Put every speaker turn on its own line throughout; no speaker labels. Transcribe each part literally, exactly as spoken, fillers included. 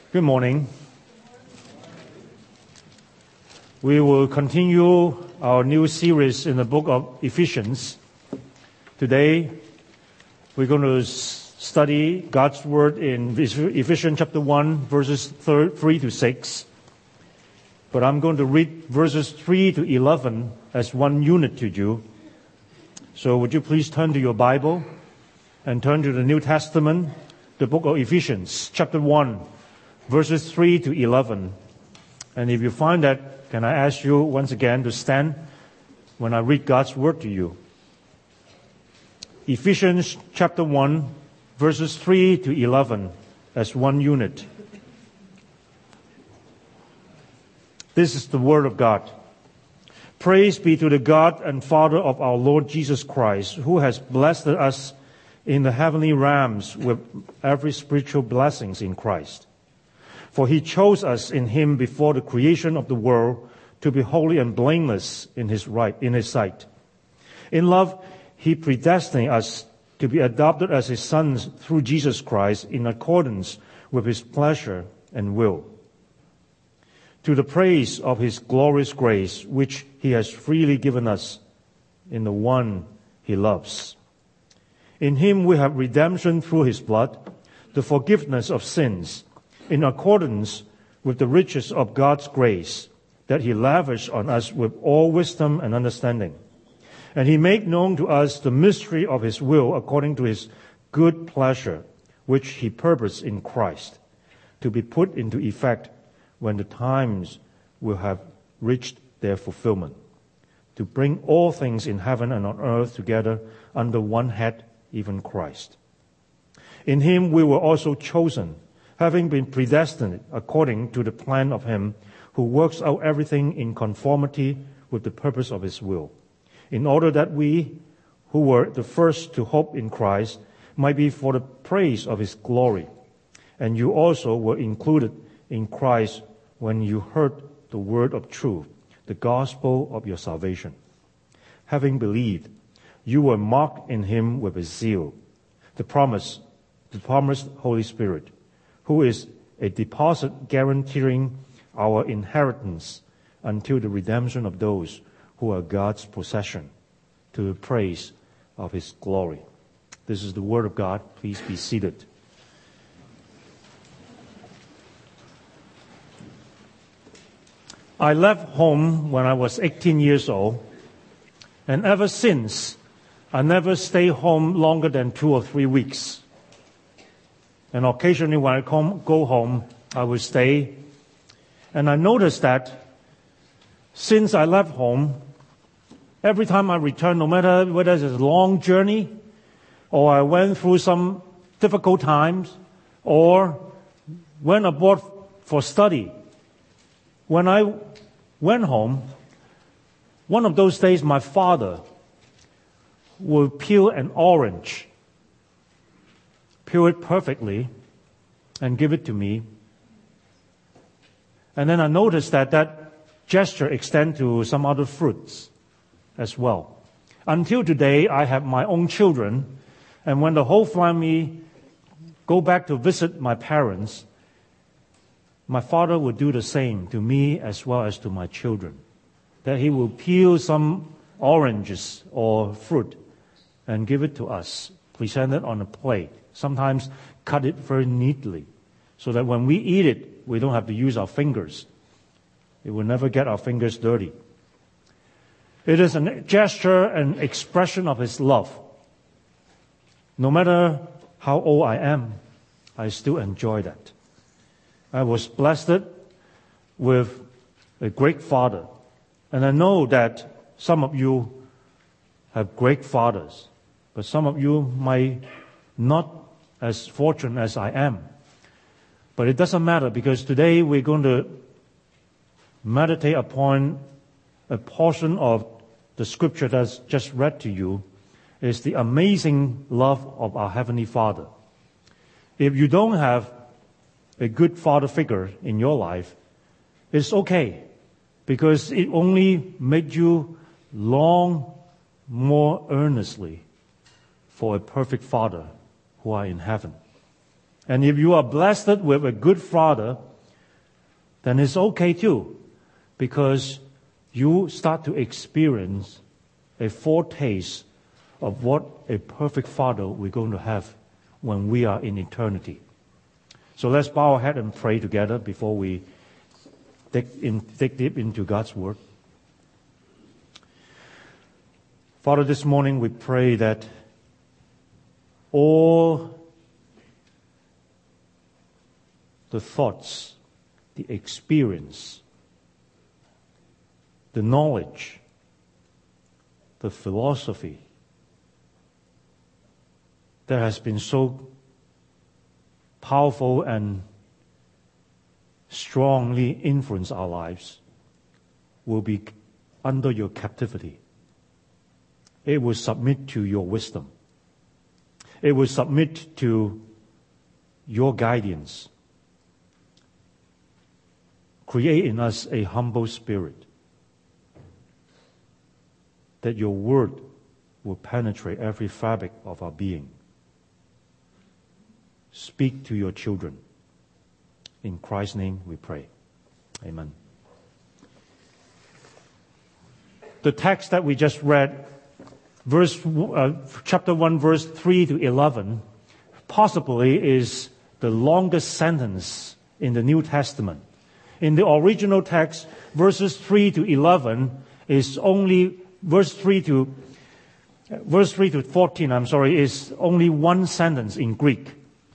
Good morning. We will continue our new series in the book of Ephesians. Today, we're going to study God's Word in Ephesians chapter one, verses three to six. But I'm going to read verses three to eleven as one unit to you. So would you please turn to your Bible and turn to the New Testament, the book of Ephesians, chapter one, verses three to eleven. And if you find that, can I ask you once again to stand when I read God's Word to you? Ephesians chapter one, verses three to eleven as one unit. This is the Word of God. Praise be to the God and Father of our Lord Jesus Christ, who has blessed us in the heavenly realms with every spiritual blessings in Christ. For he chose us in him before the creation of the world to be holy and blameless in his right, in his sight. In love, he predestined us to be adopted as his sons through Jesus Christ in accordance with his pleasure and will, to the praise of his glorious grace, which he has freely given us in the one he loves. In him we have redemption through his blood, the forgiveness of sins, in accordance with the riches of God's grace that he lavished on us with all wisdom and understanding. And he made known to us the mystery of his will according to his good pleasure, which he purposed in Christ, to be put into effect when the times will have reached their fulfillment, to bring all things in heaven and on earth together under one head, even Christ. In him we were also chosen, having been predestined according to the plan of him who works out everything in conformity with the purpose of his will, in order that we, who were the first to hope in Christ, might be for the praise of his glory. And you also were included in Christ when you heard the word of truth, the gospel of your salvation. Having believed, you were marked in him with a seal, the promise, the promised Holy Spirit, who is a deposit guaranteeing our inheritance until the redemption of those who are God's possession, to the praise of his glory. This is the word of God. Please be seated. I left home when I was eighteen years old, and ever since, I never stay home longer than two or three weeks. And occasionally when I come, go home, I will stay. And I noticed that since I left home, every time I return, no matter whether it's a long journey, or I went through some difficult times, or went abroad for study, when I went home, one of those days my father will peel an orange, peel it perfectly, and give it to me. And then I noticed that that gesture extends to some other fruits as well. Until today, I have my own children, and when the whole family go back to visit my parents, my father would do the same to me as well as to my children. That he will peel some oranges or fruit and give it to us, present it on a plate. Sometimes cut it very neatly so that when we eat it, we don't have to use our fingers. It will never get our fingers dirty. It is a gesture and expression of his love. No matter how old I am, I still enjoy that. I was blessed with a great father. And I know that some of you have great fathers, but some of you might not as fortunate as I am. But it doesn't matter, because today we're going to meditate upon a portion of the scripture that's just read to you. Is the amazing love of our Heavenly Father. If you don't have a good father figure in your life, it's okay, because it only made you long more earnestly for a perfect Father who are in heaven. And if you are blessed with a good father, then it's okay too, because you start to experience a foretaste of what a perfect father we're going to have when we are in eternity. So let's bow our head and pray together before we dig, in, dig deep into God's Word. Father, this morning we pray that all the thoughts, the experience, the knowledge, the philosophy that has been so powerful and strongly influence our lives will be under your captivity. It will submit to your wisdom. It will submit to your guidance. Create in us a humble spirit, that your word will penetrate every fabric of our being. Speak to your children. In Christ's name we pray. Amen. The text that we just read, verse uh, chapter one, verse three to eleven, possibly is the longest sentence in the New Testament. In the original text, verses three to eleven is only verse three to verse three to fourteen. I'm sorry, is only one sentence in Greek.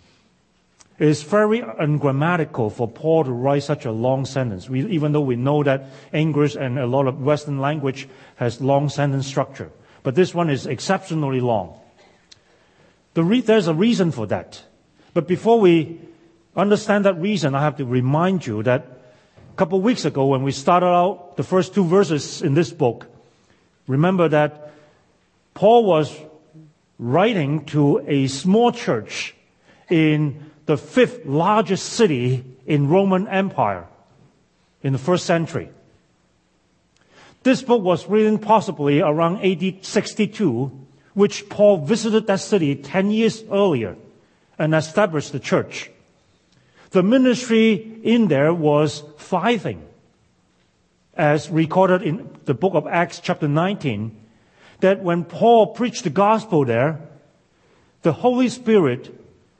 It is very ungrammatical for Paul to write such a long sentence, we, even though we know that English and a lot of Western language has long sentence structure. But this one is exceptionally long. The re- there's a reason for that. But before we understand that reason, I have to remind you that a couple of weeks ago when we started out the first two verses in this book, remember that Paul was writing to a small church in the fifth largest city in Roman Empire in the first century. This book was written possibly around A D sixty-two, which Paul visited that city ten years earlier and established the church. The ministry in there was thriving, as recorded in the book of Acts chapter nineteen, that when Paul preached the gospel there, the Holy Spirit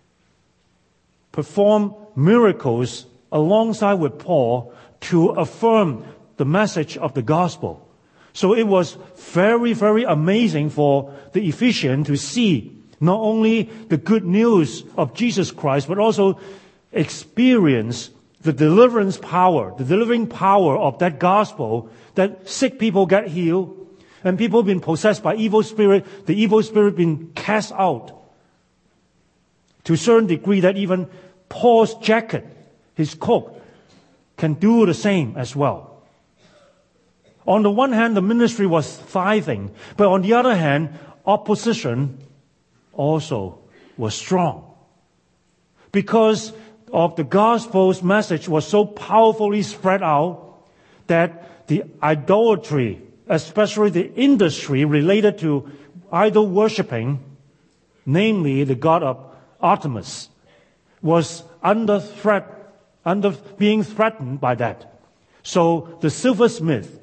performed miracles alongside with Paul to affirm the message of the gospel. So it was very, very amazing for the Ephesians to see not only the good news of Jesus Christ, but also experience the deliverance power, the delivering power of that gospel, that sick people get healed, and people been possessed by evil spirit, the evil spirit been cast out. To a certain degree that even Paul's jacket, his coat, can do the same as well. On the one hand, the ministry was thriving, but on the other hand, opposition also was strong. Because of the gospel's message was so powerfully spread out that the idolatry, especially the industry related to idol worshipping, namely the god of Artemis, was under threat, under being threatened by that. So the silversmith,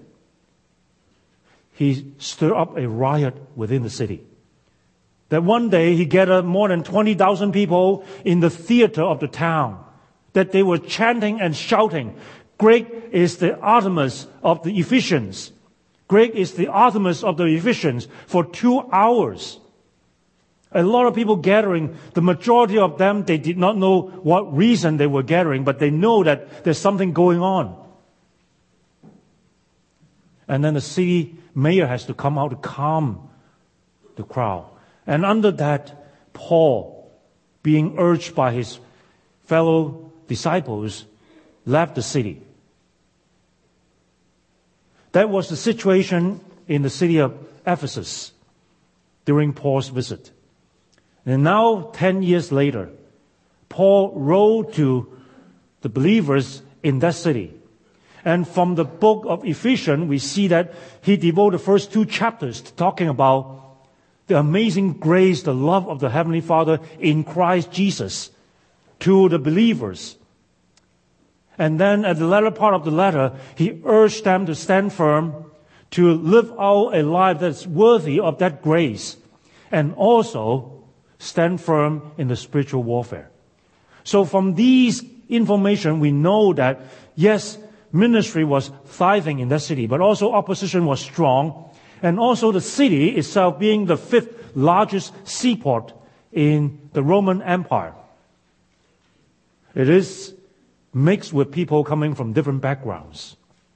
he stirred up a riot within the city. That one day he gathered more than twenty thousand people in the theater of the town, that they were chanting and shouting, "Great is the Artemis of the Ephesians. Great is the Artemis of the Ephesians," for two hours. A lot of people gathering. The majority of them, they did not know what reason they were gathering, but they know that there's something going on. And then the city mayor has to come out to calm the crowd. And under that, Paul, being urged by his fellow disciples, left the city. That was the situation in the city of Ephesus during Paul's visit. And now, ten years later, Paul wrote to the believers in that city. And from the book of Ephesians, we see that he devoted the first two chapters to talking about the amazing grace, the love of the Heavenly Father in Christ Jesus. to the believers. And then at the latter part of the letter, he urged them to stand firm, to live out a life that's worthy of that grace, and also stand firm in the spiritual warfare. So from these information, we know that, yes, ministry was thriving in that city, but also opposition was strong, and also the city itself being the fifth largest seaport in the Roman Empire. It is mixed with people coming from different backgrounds.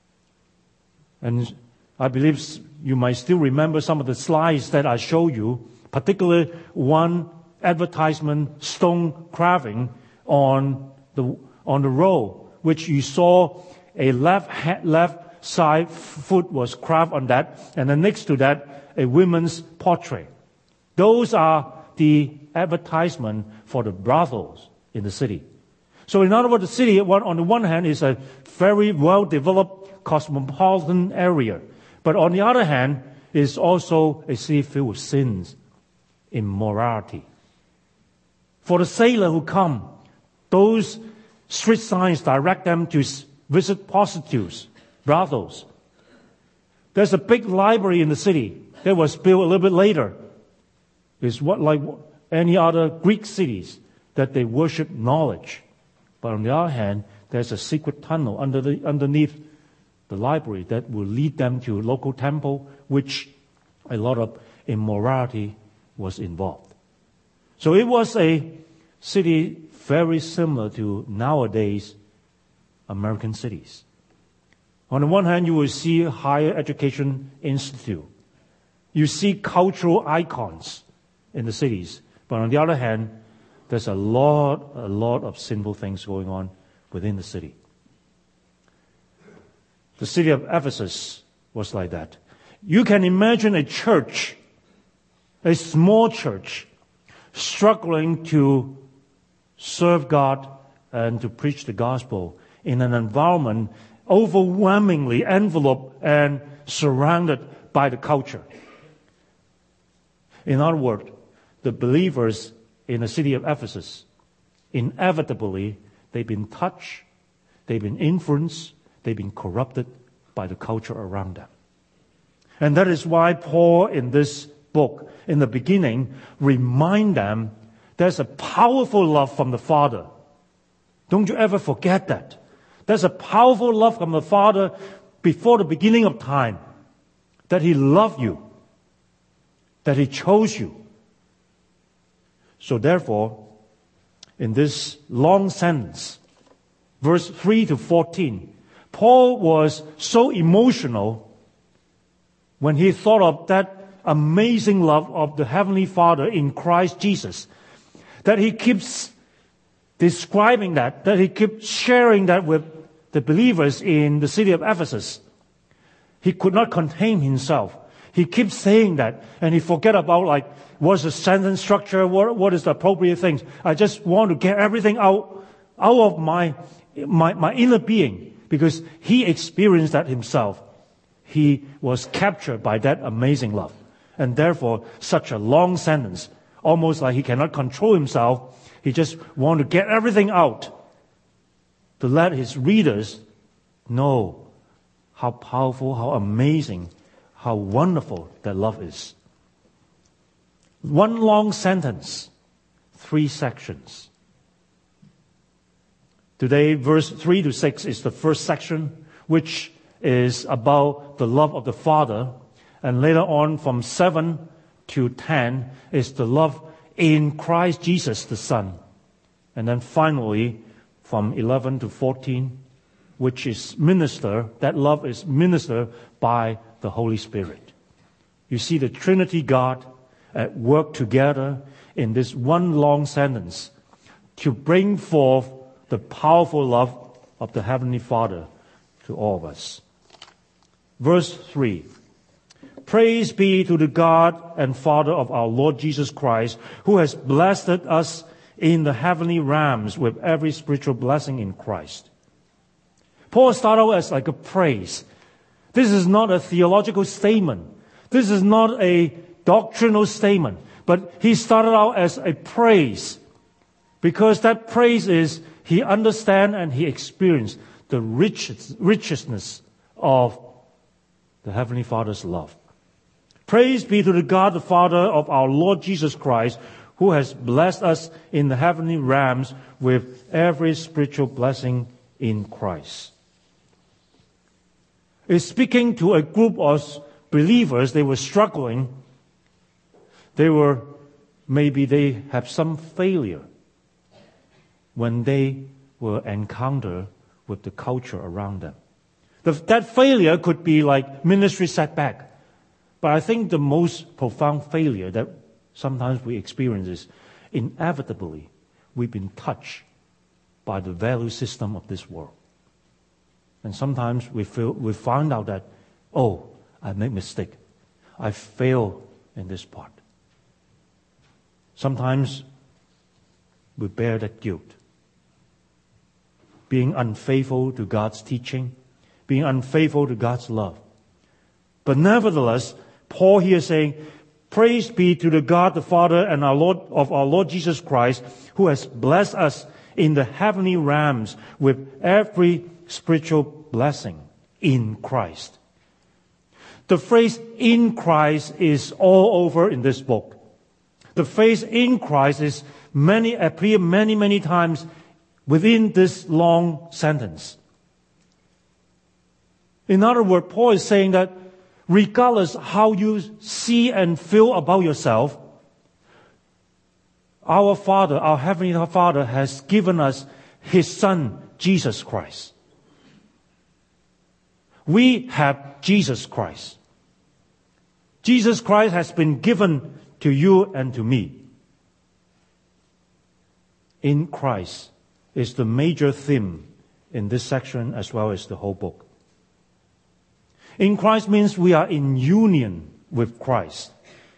And I believe you might still remember some of the slides that I showed you, particularly one advertisement stone carving on the on the road, which you saw a left ha- left side foot was carved on that, and then next to that a woman's portrait. Those are the advertisement for the brothels in the city. So in other words, the city on the one hand is a very well-developed cosmopolitan area, but on the other hand is also a city filled with sins, immorality. For the sailor who come, those street signs direct them to visit prostitutes, brothels. There's a big library in the city that was built a little bit later. It's what like any other Greek cities that they worship knowledge. But on the other hand, there's a secret tunnel under the, underneath the library that will lead them to a local temple, which a lot of immorality was involved. So it was a city very similar to nowadays American cities. On the one hand, you will see a higher education institute. You see cultural icons in the cities. But on the other hand, there's a lot, a lot of sinful things going on within the city. The city of Ephesus was like that. You can imagine a church, a small church, struggling to serve God and to preach the gospel in an environment overwhelmingly enveloped and surrounded by the culture. In other words, the believers in the city of Ephesus, inevitably, they've been touched, they've been influenced, they've been corrupted by the culture around them. And that is why Paul in this book, in the beginning, remind them there's a powerful love from the Father. Don't you ever forget that. There's a powerful love from the Father before the beginning of time. That He loved you. That He chose you. So therefore, in this long sentence, verse three to fourteen, Paul was so emotional when he thought of that amazing love of the Heavenly Father in Christ Jesus, that he keeps describing that, that he keeps sharing that with the believers in the city of Ephesus. He could not contain himself. He keeps saying that, and he forget about like what's the sentence structure, what, what is the appropriate things. I just want to get everything out, out of my, my, my inner being, because he experienced that himself. He was captured by that amazing love. And therefore, such a long sentence, almost like he cannot control himself. He just want to get everything out to let his readers know how powerful, how amazing, how wonderful that love is. One long sentence, three sections. Today, verse three to six is the first section, which is about the love of the Father. And later on, from seven to ten, is the love in Christ Jesus the Son. And then finally, from eleven to fourteen, which is minister, that love is ministered by the Holy Spirit. You see the Trinity God at work together in this one long sentence to bring forth the powerful love of the Heavenly Father to all of us. Verse three. Praise be to the God and Father of our Lord Jesus Christ, who has blessed us in the heavenly realms with every spiritual blessing in Christ. Paul started out as like a praise. This is not a theological statement. This is not a doctrinal statement. But he started out as a praise. Because that praise is he understands and he experienced the richest, richness of the Heavenly Father's love. Praise be to the God, the Father of our Lord Jesus Christ, who has blessed us in the heavenly realms with every spiritual blessing in Christ. It's speaking to a group of believers. They were struggling. They were, maybe they have some failure when they were encountered with the culture around them. The, that failure could be like ministry setback. But I think the most profound failure that sometimes we experience is inevitably we've been touched by the value system of this world. And sometimes we feel we find out that, oh, I made a mistake. I fail in this part. Sometimes we bear that guilt. Being unfaithful to God's teaching, being unfaithful to God's love. But nevertheless, Paul here is saying, praise be to the God, the Father and our Lord of our Lord Jesus Christ, who has blessed us in the heavenly realms with every spiritual blessing in Christ. The phrase in Christ is all over in this book. The phrase in Christ is many appear many, many times within this long sentence. In other words, Paul is saying that regardless how you see and feel about yourself, our Father, our Heavenly Father, has given us His Son, Jesus Christ. We have Jesus Christ. Jesus Christ has been given to you and to me. In Christ is the major theme in this section as well as the whole book. In Christ means we are in union with Christ.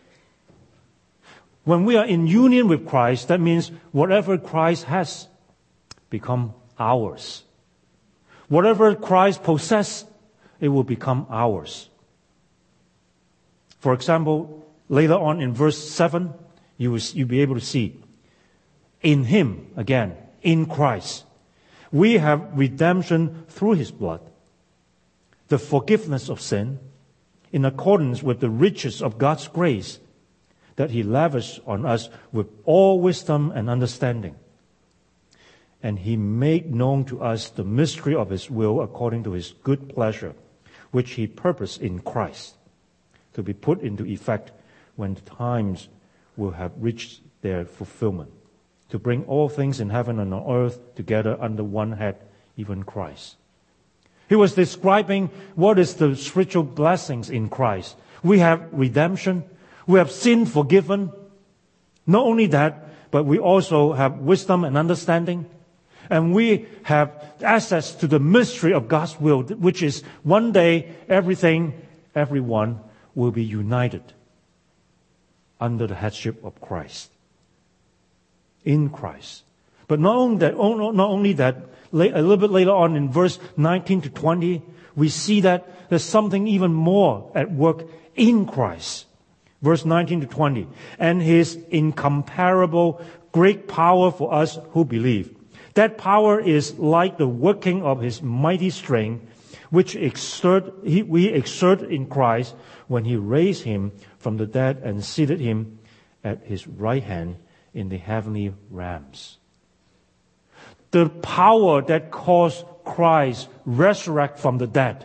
When we are in union with Christ, that means whatever Christ has become ours. Whatever Christ possesses, it will become ours. For example, later on in verse seven, you will you'll be able to see, in Him, again, in Christ, we have redemption through His blood, the forgiveness of sin, in accordance with the riches of God's grace that He lavished on us with all wisdom and understanding. And He made known to us the mystery of His will according to His good pleasure, which He purposed in Christ, to be put into effect when the times will have reached their fulfillment, to bring all things in heaven and on earth together under one head, even Christ. He was describing what is the spiritual blessings in Christ. We have redemption. We have sin forgiven. Not only that, but we also have wisdom and understanding. And we have access to the mystery of God's will, which is one day everything, everyone will be united under the headship of Christ. In Christ. But not only that, not only that, a little bit later on in verse nineteen to twenty, we see that there's something even more at work in Christ. Verse nineteen to twenty. And His incomparable great power for us who believe. That power is like the working of His mighty strength, which exert, he, we exert in Christ when He raised Him from the dead and seated Him at His right hand in the heavenly realms. The power that caused Christ resurrect from the dead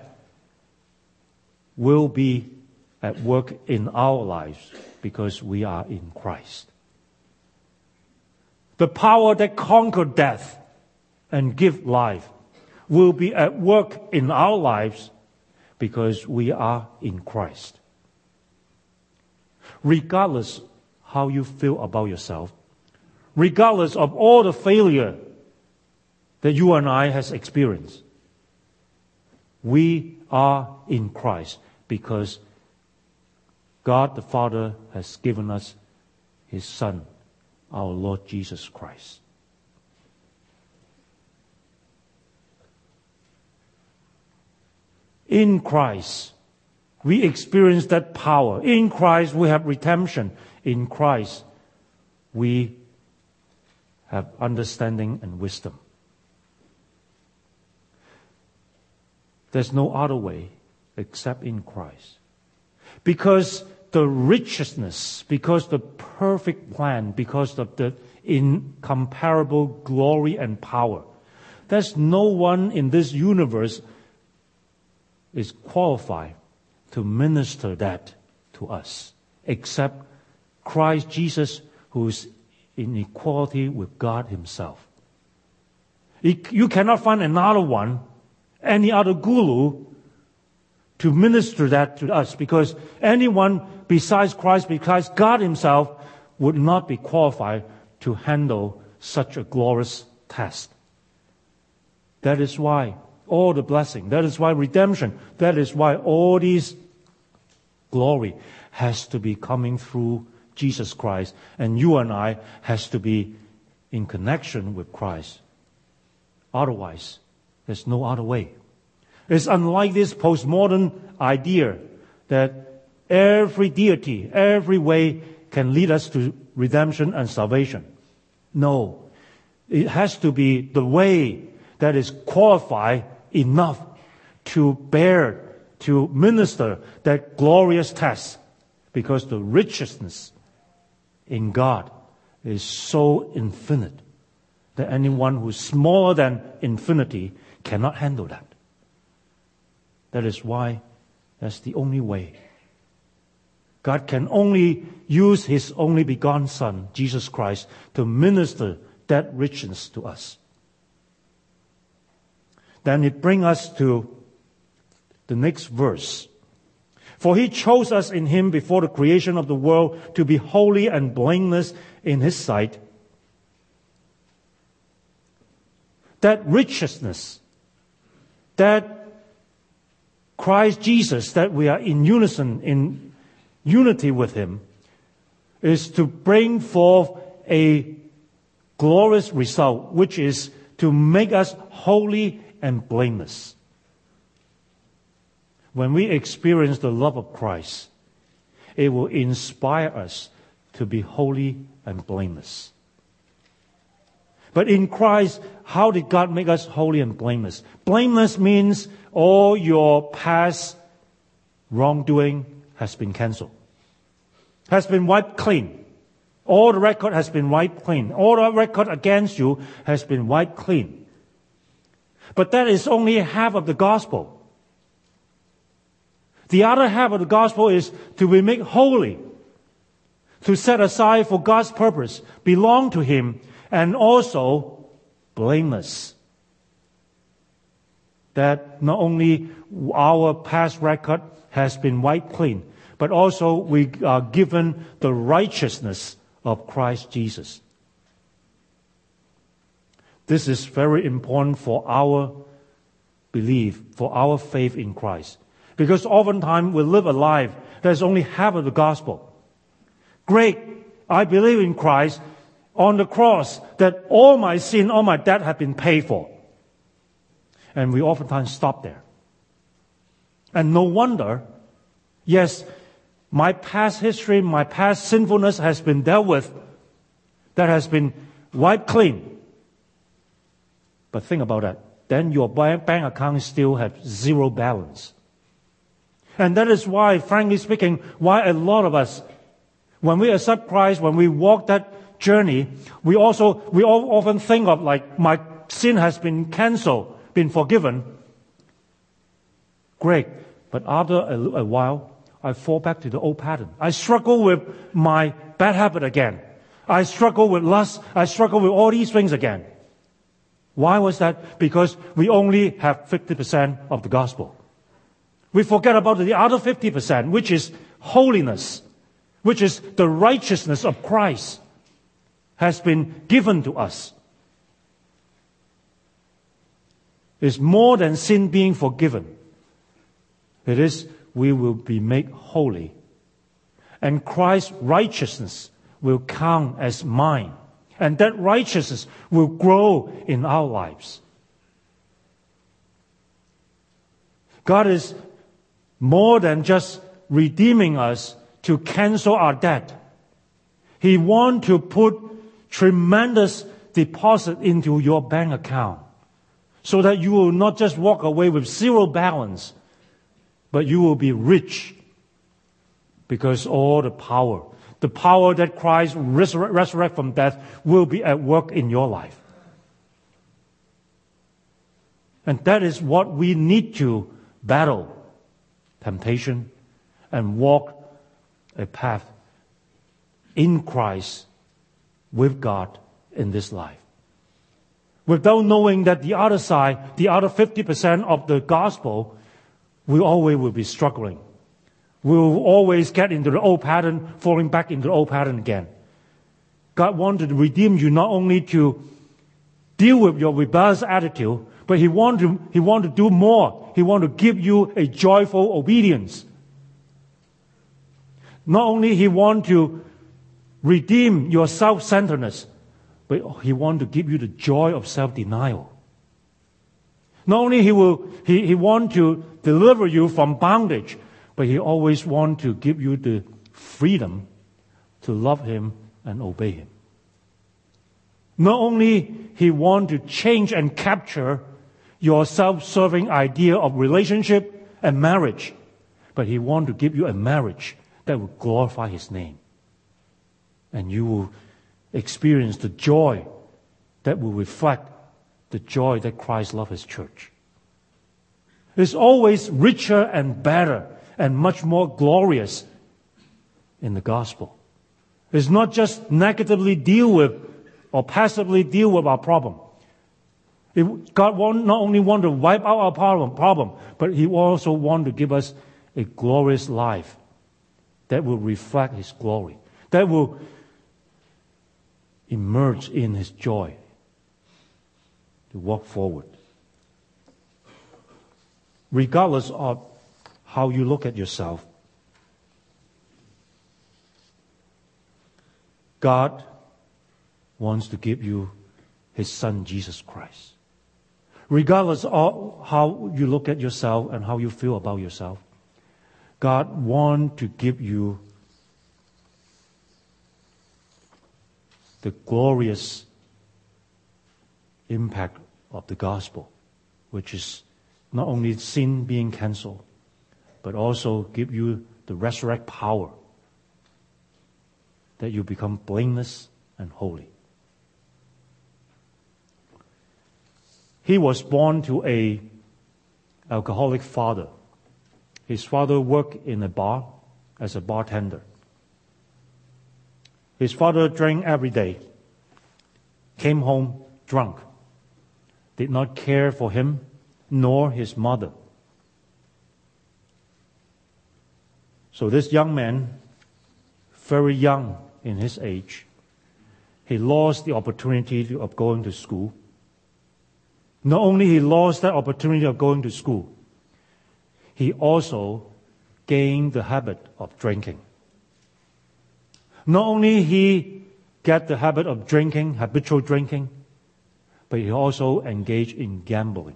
will be at work in our lives because we are in Christ. The power that conquered death and give life will be at work in our lives because we are in Christ. Regardless how you feel about yourself, regardless of all the failure that you and I has experienced, we are in Christ because God the Father has given us His Son, our Lord Jesus Christ. In Christ, we experience that power. In Christ, we have redemption. In Christ, we have understanding and wisdom. There's no other way except in Christ. Because the richness, because the perfect plan, because of the incomparable glory and power, there's no one in this universe is qualified to minister that to us except Christ Jesus, who is in equality with God himself. You cannot find another one, any other guru, to minister that to us, because anyone besides Christ, besides God himself, would not be qualified to handle such a glorious task. That is why all the blessing, that is why redemption, that is why all these glory has to be coming through Jesus Christ, and you and I has to be in connection with Christ. Otherwise, there's no other way. It's unlike this postmodern idea that every deity, every way can lead us to redemption and salvation. No, it has to be the way that is qualified enough to bear, to minister that glorious task, because the richness in God is so infinite that anyone who's smaller than infinity cannot handle that. That is why that's the only way. God can only use His only begotten Son, Jesus Christ, to minister that richness to us. Then it brings us to the next verse. For He chose us in Him before the creation of the world to be holy and blameless in His sight. That righteousness, that Christ Jesus, that we are in unison, in unity with Him, is to bring forth a glorious result, which is to make us holy and blameless. When we experience the love of Christ, it will inspire us to be holy and blameless. But in Christ, how did God make us holy and blameless? Blameless means all your past wrongdoing has been cancelled, has been wiped clean. All the record has been wiped clean. All the record against you has been wiped clean. But that is only half of the gospel. The other half of the gospel is to be made holy, to set aside for God's purpose, belong to Him, and also blameless. That not only our past record has been wiped clean, but also we are given the righteousness of Christ Jesus. This is very important for our belief, for our faith in Christ. Because oftentimes we live a life that's only half of the gospel. Great, I believe in Christ on the cross, that all my sin, all my debt have been paid for. And we oftentimes stop there. And no wonder, yes, my past history, my past sinfulness has been dealt with, that has been wiped clean. But think about that. Then your bank account still has zero balance. And that is why, frankly speaking, why a lot of us, when we accept Christ, when we walk that journey, we also, we all often think of like, my sin has been cancelled, been forgiven. Great. But after a, a while, I fall back to the old pattern. I struggle with my bad habit again. I struggle with lust. I struggle with all these things again. Why was that? Because we only have fifty percent of the gospel. We forget about the other fifty percent, which is holiness, which is the righteousness of Christ has been given to us. It's more than sin being forgiven. It is we will be made holy. And Christ's righteousness will count as mine. And that righteousness will grow in our lives. God is more than just redeeming us to cancel our debt. He wants to put tremendous deposit into your bank account so that you will not just walk away with zero balance, but you will be rich because all the power, the power that Christ resurrect, resurrect from death will be at work in your life. And that is what we need to battle temptation and walk a path in Christ with God in this life. Without knowing that the other side, the other fifty percent of the gospel, we always will be struggling. We will always get into the old pattern, falling back into the old pattern again. God wanted to redeem you not only to deal with your rebellious attitude, but He wanted to, He wanted to do more. He wanted to give you a joyful obedience. Not only He wanted to redeem your self-centeredness, but He wants to give you the joy of self-denial. Not only He will, He, he wants to deliver you from bondage, but He always wants to give you the freedom to love Him and obey Him. Not only He wants to change and capture your self-serving idea of relationship and marriage, but He wants to give you a marriage that will glorify His name. And you will experience the joy that will reflect the joy that Christ loved His church. It's always richer and better and much more glorious in the gospel. It's not just negatively deal with or passively deal with our problem. It, God want, not only want to wipe out our problem, problem, but He also want to give us a glorious life that will reflect His glory, that will emerge in His joy to walk forward. Regardless of how you look at yourself, God wants to give you His Son, Jesus Christ. Regardless of how you look at yourself and how you feel about yourself, God wants to give you the glorious impact of the gospel, which is not only sin being canceled, but also give you the resurrect power that you become blameless and holy. He was born to a alcoholic father. His father worked in a bar as a bartender. His father drank every day, came home drunk, did not care for him nor his mother. So this young man, very young in his age, he lost the opportunity of going to school. Not only he lost that opportunity of going to school, he also gained the habit of drinking. Not only he got the habit of drinking, habitual drinking, but he also engaged in gambling.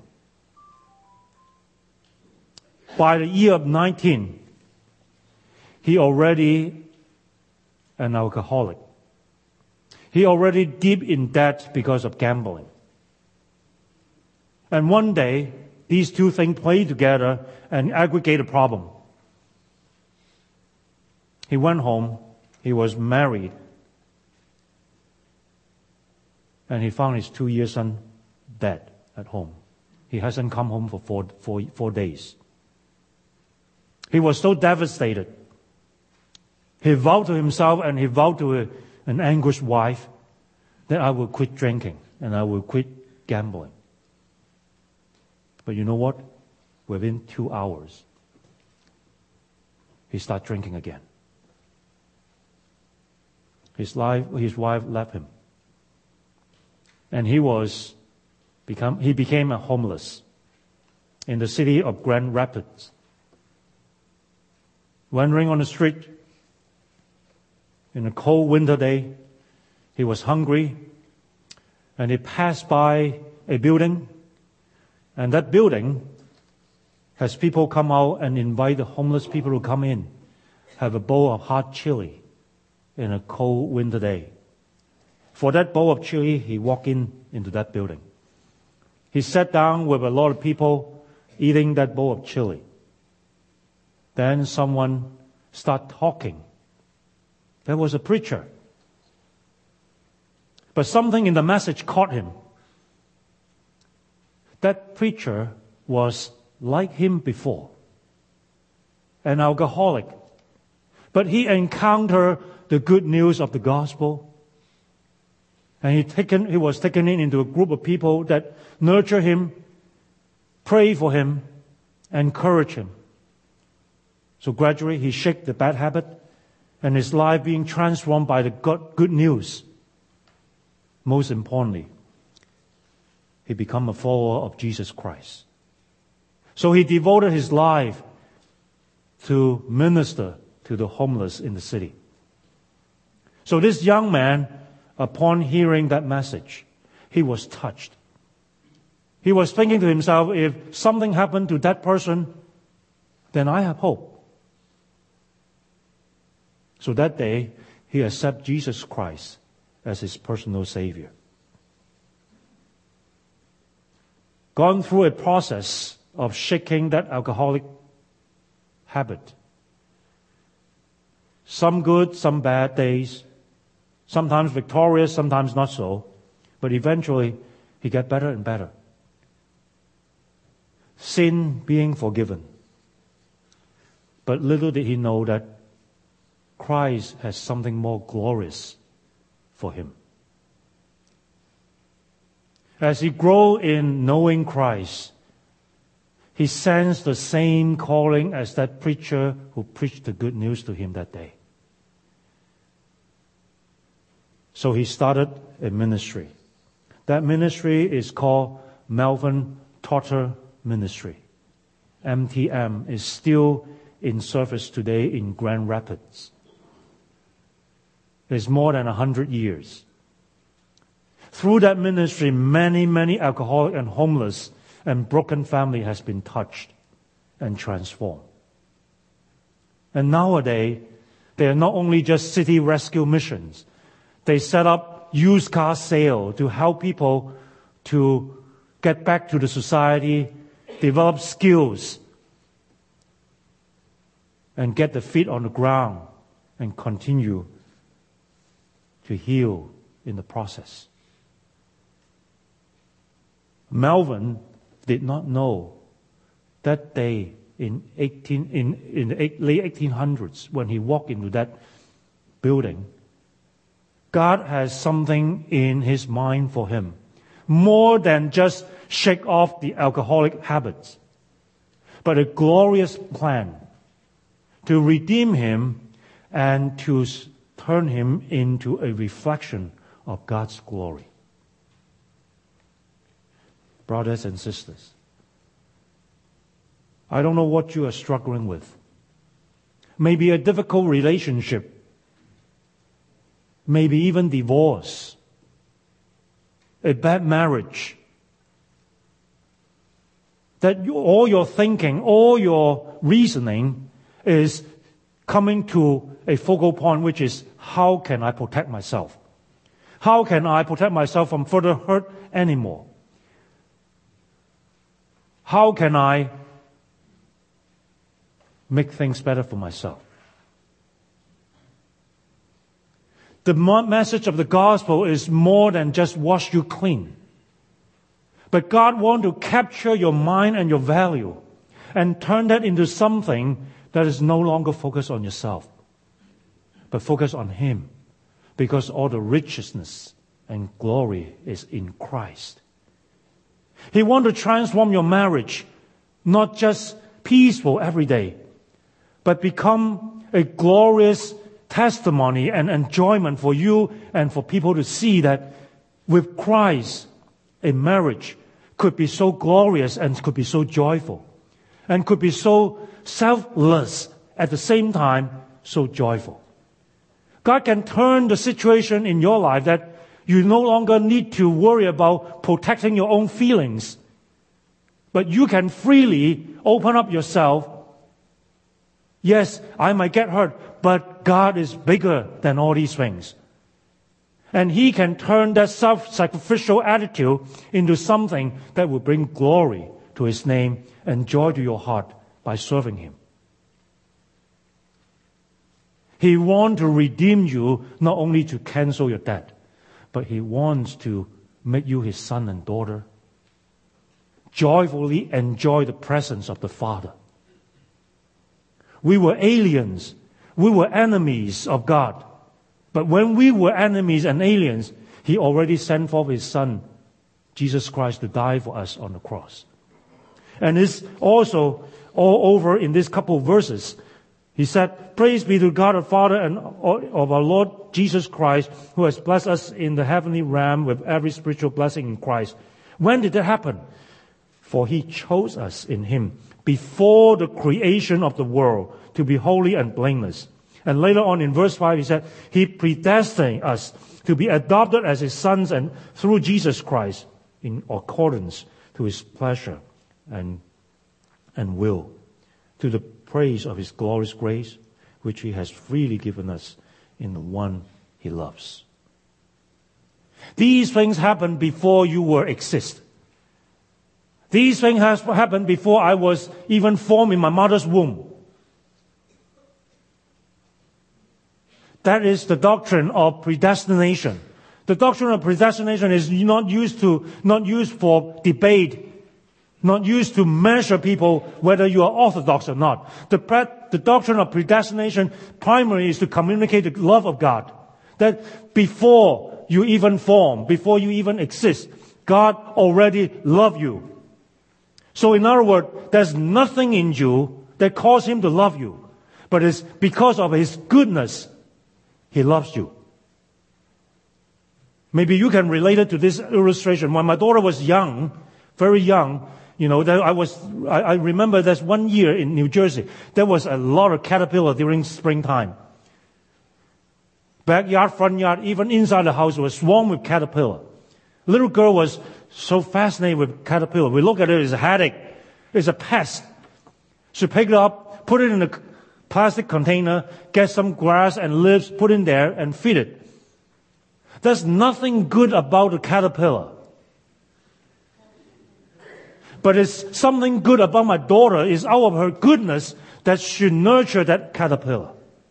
By the year of nineteen, he already an alcoholic. He already deep in debt because of gambling. And one day, these two things played together and aggregate a problem. He went home. He was married. And he found his two-year son dead at home. He hasn't come home for four, four, four days. He was so devastated. He vowed to himself and he vowed to a, an anguished wife that I will quit drinking and I will quit gambling. But you know what? Within two hours, he started drinking again. His life, his wife left him. And he was become, he became a homeless in the city of Grand Rapids. Wandering on the street in a cold winter day, he was hungry, and he passed by a building, and that building has people come out and invite the homeless people to come in, have a bowl of hot chili in a cold winter day. for that bowl of chili, he walked in into that building. He sat down with a lot of people eating that bowl of chili. Then someone started talking. There was a preacher. But something in the message caught him. That preacher was like him before, an alcoholic. But he encountered the good news of the gospel. And he, taken, he was taken in into a group of people that nurture him, pray for him, encourage him. So gradually he shook the bad habit and his life being transformed by the good, good news. Most importantly, he became a follower of Jesus Christ. So he devoted his life to minister to the homeless in the city. So this young man, upon hearing that message, he was touched. He was thinking to himself, if something happened to that person, then I have hope. So that day, he accepted Jesus Christ as his personal Savior. Gone through a process of shaking that alcoholic habit. Some good, some bad days. Sometimes victorious, sometimes not so. But eventually, he got better and better. Sin being forgiven. But little did he know that Christ has something more glorious for him. As he grew in knowing Christ, he sensed the same calling as that preacher who preached the good news to him that day. So he started a ministry. That ministry is called Melvin Trotter Ministry. M T M is still in service today in Grand Rapids. It's more than a hundred years. Through that ministry, many, many alcoholic and homeless and broken family has been touched and transformed. And nowadays, they are not only just city rescue missions. They set up used car sale to help people to get back to the society, develop skills, and get the feet on the ground and continue to heal in the process. Melvin did not know that day in eighteen in, in the late eighteen hundreds when he walked into that building, God has something in his mind for him, more than just shake off the alcoholic habits, but a glorious plan to redeem him and to turn him into a reflection of God's glory. Brothers and sisters, I don't know what you are struggling with. Maybe a difficult relationship, maybe even divorce, a bad marriage, that you, all your thinking, all your reasoning is coming to a focal point, which is, how can I protect myself? How can I protect myself from further hurt anymore? How can I make things better for myself? The message of the gospel is more than just wash you clean. But God wants to capture your mind and your value and turn that into something that is no longer focused on yourself, but focused on Him, because all the richness and glory is in Christ. He wants to transform your marriage, not just peaceful every day, but become a glorious testimony and enjoyment for you and for people to see that with Christ, a marriage could be so glorious and could be so joyful and could be so selfless at the same time, so joyful. God can turn the situation in your life that you no longer need to worry about protecting your own feelings, but you can freely open up yourself. Yes, I might get hurt, but God is bigger than all these things. And He can turn that self-sacrificial attitude into something that will bring glory to His name and joy to your heart by serving Him. He wants to redeem you, not only to cancel your debt, but He wants to make you His son and daughter. Joyfully enjoy the presence of the Father. We were aliens. We were enemies of God. But when we were enemies and aliens, He already sent forth His Son, Jesus Christ, to die for us on the cross. And it's also all over in this couple of verses. He said, praise be to God, our Father, and of our Lord Jesus Christ, who has blessed us in the heavenly realm with every spiritual blessing in Christ. When did that happen? For He chose us in Him before the creation of the world to be holy and blameless. And later on in verse five, He said, He predestined us to be adopted as His sons and through Jesus Christ in accordance to His pleasure and, and will, to the praise of His glorious grace, which He has freely given us in the one He loves. These things happened before you were exist. These things has happened before I was even formed in my mother's womb. That is the doctrine of predestination. The doctrine of predestination is not used to, not used for debate, not used to measure people whether you are orthodox or not. The, pre- the doctrine of predestination primarily is to communicate the love of God. That before you even form, before you even exist, God already loved you. So in other words, there's nothing in you that caused Him to love you. But it's because of His goodness, He loves you. Maybe you can relate it to this illustration. When my daughter was young, very young, you know, I was, I, I remember there's one year in New Jersey, there was a lot of caterpillar during springtime. Backyard, front yard, even inside the house was swarmed with caterpillar. Little girl was so fascinated with caterpillar. We look at it as a headache. It's a pest. She picked it up, put it in a plastic container, get some grass and leaves, put in there and feed it. There's nothing good about a caterpillar. But it's something good about my daughter is out of her goodness that she nurtured that caterpillar.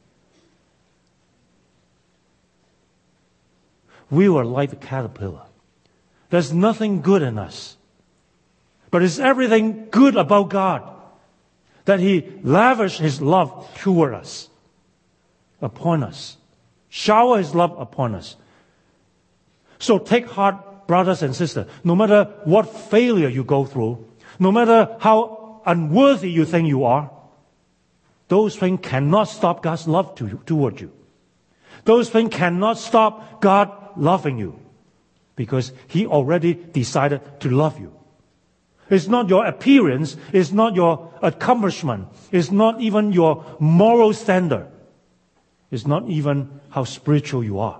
We were like the caterpillar. There's nothing good in us. But it's everything good about God that He lavished His love toward us, upon us, shower His love upon us. So take heart, brothers and sisters, no matter what failure you go through, no matter how unworthy you think you are, those things cannot stop God's love to you, toward you. Those things cannot stop God loving you, because He already decided to love you. It's not your appearance, it's not your accomplishment, it's not even your moral standard, it's not even how spiritual you are.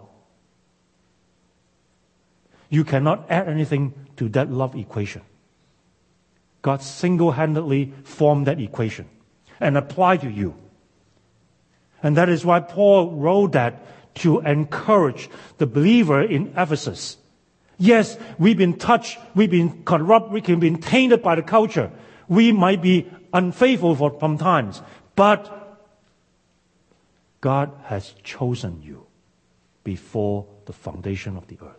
You cannot add anything to that love equation. God single-handedly formed that equation and applied to you. And that is why Paul wrote that to encourage the believer in Ephesus. Yes, we've been touched, we've been corrupt, we can be tainted by the culture. We might be unfaithful for some times, but God has chosen you before the foundation of the earth.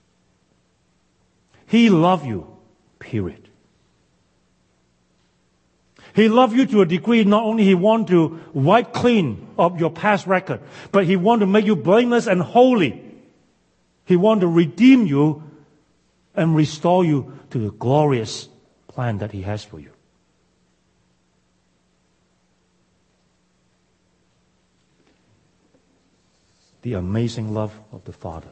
He loved you, period. He loved you to a degree, not only He want to wipe clean of your past record, but He want to make you blameless and holy. He want to redeem you and restore you to the glorious plan that He has for you. The amazing love of the Father.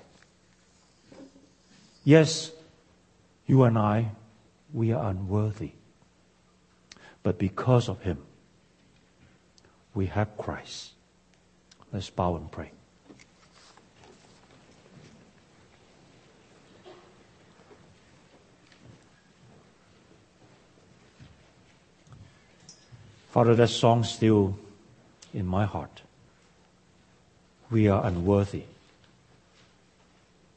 Yes, you and I, we are unworthy. But because of Him, we have Christ. Let's bow and pray. Father, that song's still in my heart. We are unworthy.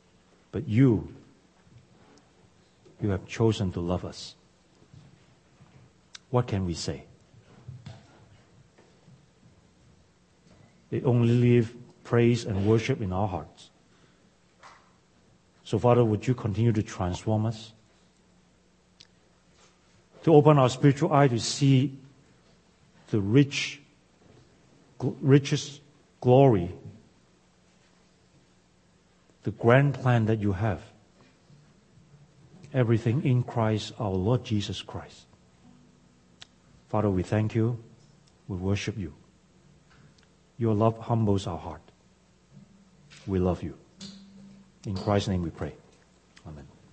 But you, you have chosen to love us. What can we say? It only leaves praise and worship in our hearts. So, Father, would you continue to transform us? To open our spiritual eye to see the rich, richest glory, the grand plan that you have. Everything in Christ, our Lord Jesus Christ. Father, we thank you. We worship you. Your love humbles our heart. We love you. In Christ's name we pray. Amen.